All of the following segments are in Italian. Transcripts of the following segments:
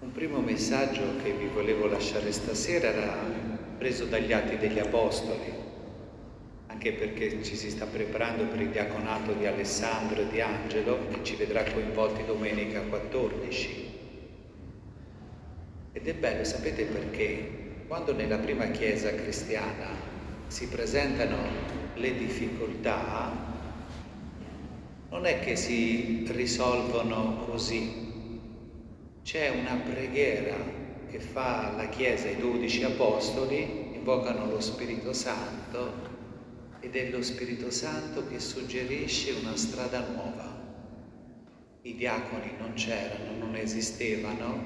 Un primo messaggio che vi volevo lasciare stasera era preso dagli Atti degli Apostoli, anche perché ci si sta preparando per il diaconato di Alessandro e di Angelo, che ci vedrà coinvolti domenica 14. Ed è bello, sapete perché? Quando nella prima chiesa cristiana si presentano le difficoltà, non è che si risolvono così. C'è una preghiera che fa la Chiesa, i 12 Apostoli, invocano lo Spirito Santo ed è lo Spirito Santo che suggerisce una strada nuova. I diaconi non c'erano, non esistevano,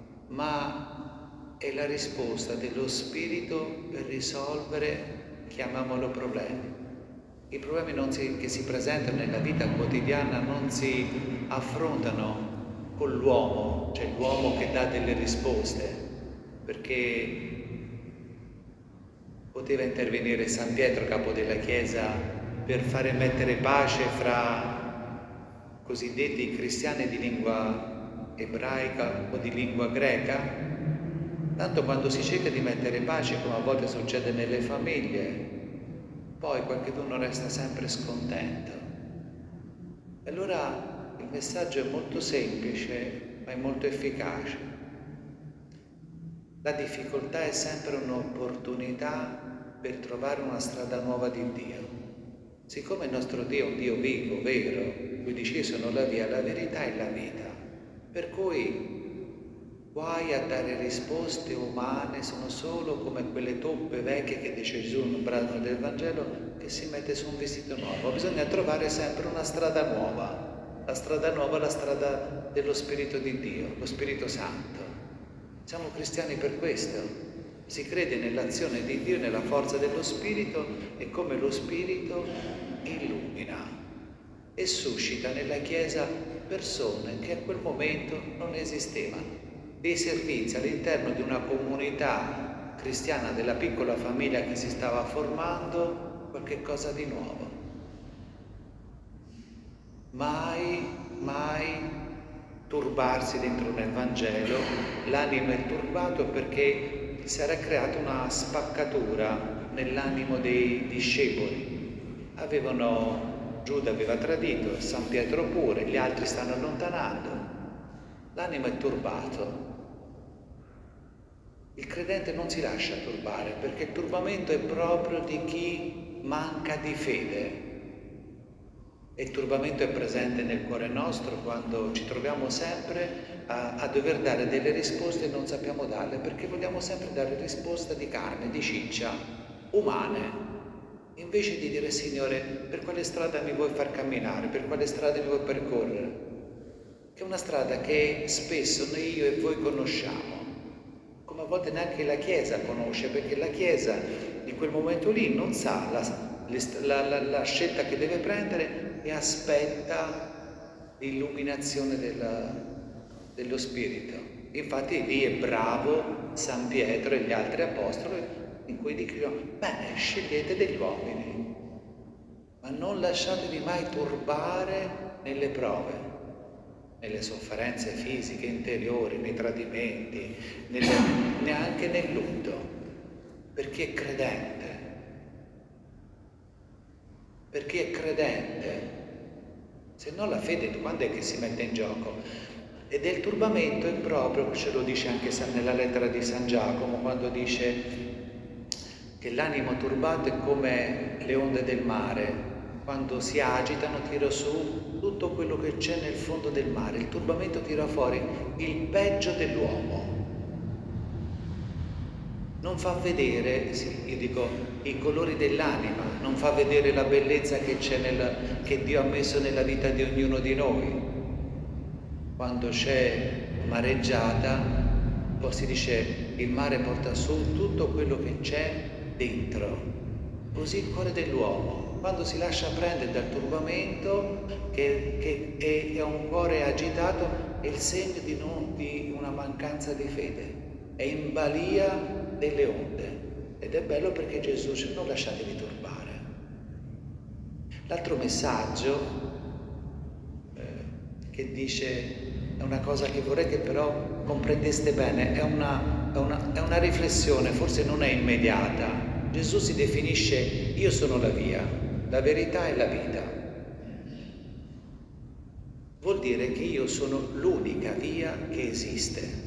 ma è la risposta dello Spirito per risolvere, chiamiamolo problemi. I problemi che si presentano nella vita quotidiana non si affrontano con l'uomo, cioè l'uomo che dà delle risposte, perché poteva intervenire San Pietro, capo della Chiesa, per fare mettere pace fra cosiddetti cristiani di lingua ebraica o di lingua greca. Tanto quando si cerca di mettere pace, come a volte succede nelle famiglie, poi qualcuno resta sempre scontento. E allora il messaggio è molto semplice, ma è molto efficace. La difficoltà è sempre un'opportunità per trovare una strada nuova di Dio. Siccome il nostro Dio è un Dio vivo, vero, lui dice: io sono la via, la verità e la vita. Per cui guai a dare risposte umane, sono solo come quelle toppe vecchie che dice Gesù in un brano del Vangelo, che si mette su un vestito nuovo. Bisogna trovare sempre una strada nuova. La strada nuova è la strada dello Spirito di Dio, lo Spirito Santo. Siamo cristiani per questo. Si crede nell'azione di Dio, nella forza dello Spirito e come lo Spirito illumina e suscita nella Chiesa persone che a quel momento non esistevano, dei servizi all'interno di una comunità cristiana, della piccola famiglia che si stava formando, qualche cosa di nuovo. Mai turbarsi dentro nel Vangelo, l'animo è turbato perché si era creata una spaccatura nell'animo dei discepoli. Giuda aveva tradito, San Pietro pure, gli altri stanno allontanando. L'animo è turbato. Il credente non si lascia turbare, perché il turbamento è proprio di chi manca di fede. E il turbamento è presente nel cuore nostro quando ci troviamo sempre a dover dare delle risposte e non sappiamo darle, perché vogliamo sempre dare risposte di carne, di ciccia, umane, invece di dire: Signore, per quale strada mi vuoi far camminare, per quale strada mi vuoi percorrere? Che è una strada che spesso né io e voi conosciamo, come a volte neanche la Chiesa conosce, perché la Chiesa in quel momento lì non sa la scelta che deve prendere e aspetta l'illuminazione dello Spirito. Infatti lì è bravo San Pietro e gli altri apostoli, in cui dicono: bene, scegliete degli uomini, ma non lasciatevi mai turbare nelle prove, nelle sofferenze fisiche, interiori, nei tradimenti, neanche nel lutto, per chi è credente. Per chi è credente, se no la fede quando è che si mette in gioco? Ed il turbamento è proprio, ce lo dice anche nella lettera di San Giacomo, quando dice che l'animo turbato è come le onde del mare, quando si agitano tira su tutto quello che c'è nel fondo del mare. Il turbamento tira fuori il peggio dell'uomo. Non fa vedere, io dico, i colori dell'anima, non fa vedere la bellezza che c'è che Dio ha messo nella vita di ognuno di noi. Quando c'è mareggiata, poi si dice: il mare porta su tutto quello che c'è dentro. Così il cuore dell'uomo, quando si lascia prendere dal turbamento, che è un cuore agitato, è il segno di una mancanza di fede, è in balia delle onde. Ed è bello perché Gesù dice: non lasciatevi turbare. L'altro messaggio che dice è una cosa che vorrei che però comprendeste bene, è una riflessione, forse non è immediata. Gesù si definisce: io sono la via, la verità e la vita. Vuol dire che io sono l'unica via che esiste.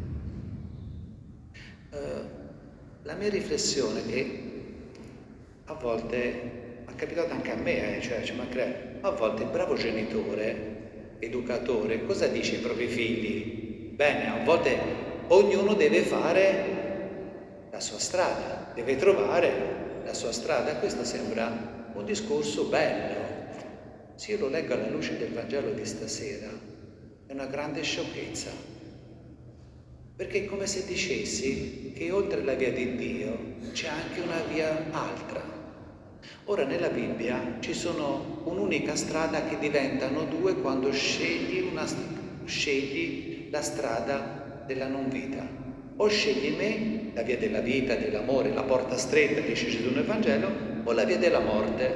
La mia riflessione è che a volte, è capitato anche a me, a volte il bravo genitore, educatore, cosa dice ai propri figli? Bene, a volte ognuno deve fare la sua strada, deve trovare la sua strada. Questo sembra un discorso bello. Se io lo leggo alla luce del Vangelo di stasera, è una grande sciocchezza. Perché è come se dicessi che oltre la via di Dio c'è anche una via altra. Ora nella Bibbia ci sono un'unica strada che diventano due quando scegli la strada della non vita. O scegli me, la via della vita, dell'amore, la porta stretta, dice Gesù nel Vangelo, o la via della morte.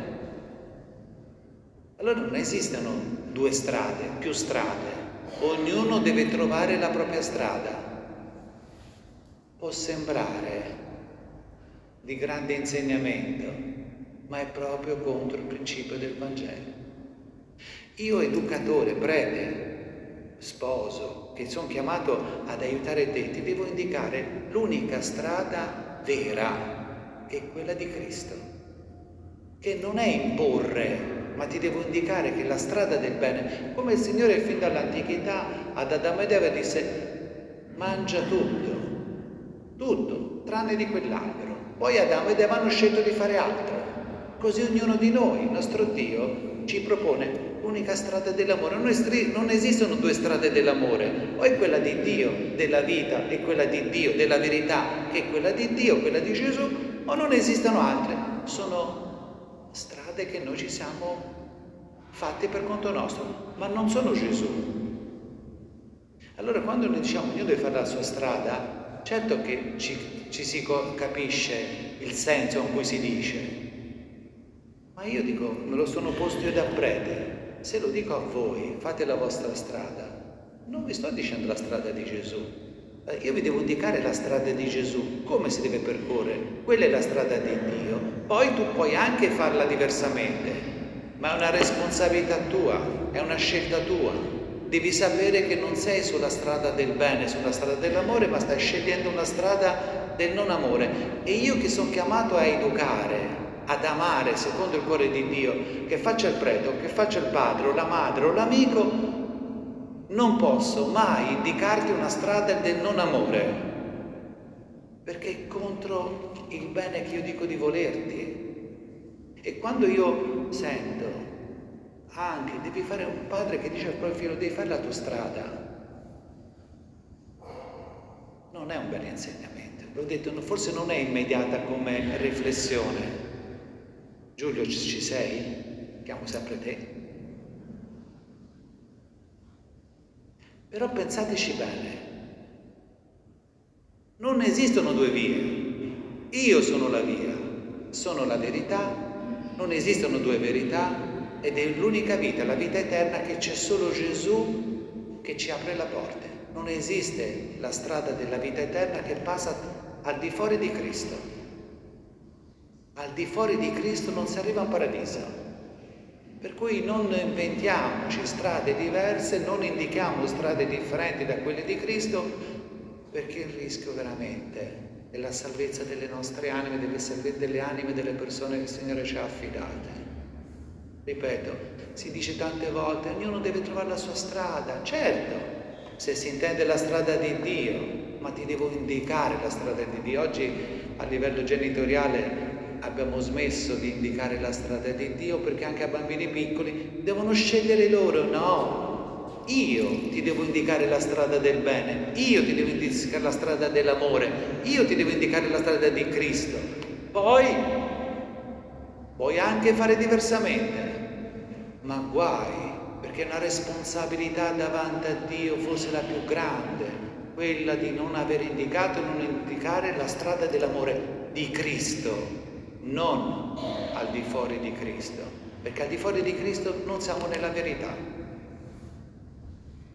Allora non esistono due strade, più strade. Ognuno deve trovare la propria strada. Può sembrare di grande insegnamento, ma è proprio contro il principio del Vangelo. Io, educatore, prete, sposo, che sono chiamato ad aiutare te, ti devo indicare l'unica strada vera, che è quella di Cristo, che non è imporre, ma ti devo indicare che la strada del bene, come il Signore fin dall'antichità ad Adamo ed Eva disse: mangia tutto, tranne di quell'albero. Poi Adamo ed Eva hanno scelto di fare altro. Così ognuno di noi, il nostro Dio, ci propone l'unica strada dell'amore. Non esistono due strade dell'amore, o è quella di Dio, della vita, e quella di Dio, della verità, che è quella di Dio, quella di Gesù, o non esistono altre. Sono strade che noi ci siamo fatte per conto nostro, ma non sono Gesù. Allora quando noi diciamo ognuno deve fare la sua strada, certo che ci si capisce il senso con cui si dice, ma io dico, me lo sono posto io da prete, se lo dico a voi, fate la vostra strada, non vi sto dicendo la strada di Gesù, io vi devo indicare la strada di Gesù, come si deve percorrere, quella è la strada di Dio, poi tu puoi anche farla diversamente, ma è una responsabilità tua, è una scelta tua. Devi sapere che non sei sulla strada del bene, sulla strada dell'amore, ma stai scegliendo una strada del non amore. E io che sono chiamato a educare, ad amare secondo il cuore di Dio, che faccia il prete, o che faccia il padre, o la madre, o l'amico, non posso mai indicarti una strada del non amore, perché è contro il bene che io dico di volerti. E quando io sento anche, devi fare un padre che dice al proprio figlio: devi fare la tua strada, non è un bel insegnamento. L'ho detto, forse non è immediata come riflessione. Giulio, ci sei? Chiamo sempre te. Però pensateci bene, non esistono due vie. Io sono la via, sono la verità, non esistono due verità, ed è l'unica vita, la vita eterna, che c'è solo Gesù che ci apre la porta. Non esiste la strada della vita eterna che passa al di fuori di Cristo. Al di fuori di Cristo non si arriva a paradiso. Per cui non inventiamoci strade diverse, non indichiamo strade differenti da quelle di Cristo, perché il rischio veramente è la salvezza delle nostre anime, delle anime delle persone che il Signore ci ha affidate. Ripeto, si dice tante volte, ognuno deve trovare la sua strada. Certo, se si intende la strada di Dio, ma ti devo indicare la strada di Dio. Oggi a livello genitoriale abbiamo smesso di indicare la strada di Dio, perché anche a bambini piccoli devono scegliere loro. No, io ti devo indicare la strada del bene, io ti devo indicare la strada dell'amore, io ti devo indicare la strada di Cristo. Poi puoi anche fare diversamente, ma guai, perché è una responsabilità davanti a Dio, forse la più grande, quella di non aver indicato e non indicare la strada dell'amore di Cristo, non al di fuori di Cristo, perché al di fuori di Cristo non siamo nella verità.